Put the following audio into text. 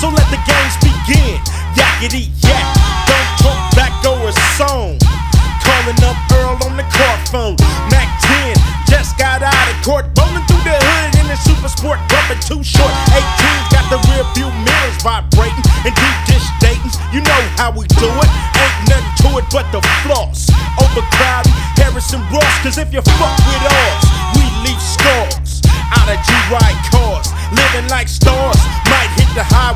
so let the games begin. Yakety yak, don't talk back or a song. Calling up Earl on the car phone. Mac 10 just got out of court, rolling through the hood in the super sport, bumping too short. 18's got the rear view mirrors vibrating and deep dish datings. You know how we do it, ain't nothing to it but the floss. Overcrowding Harrison Ross, cause if you fuck with ours, we leave scars. Out of G-Ride cars, living like stars, might hit the highway.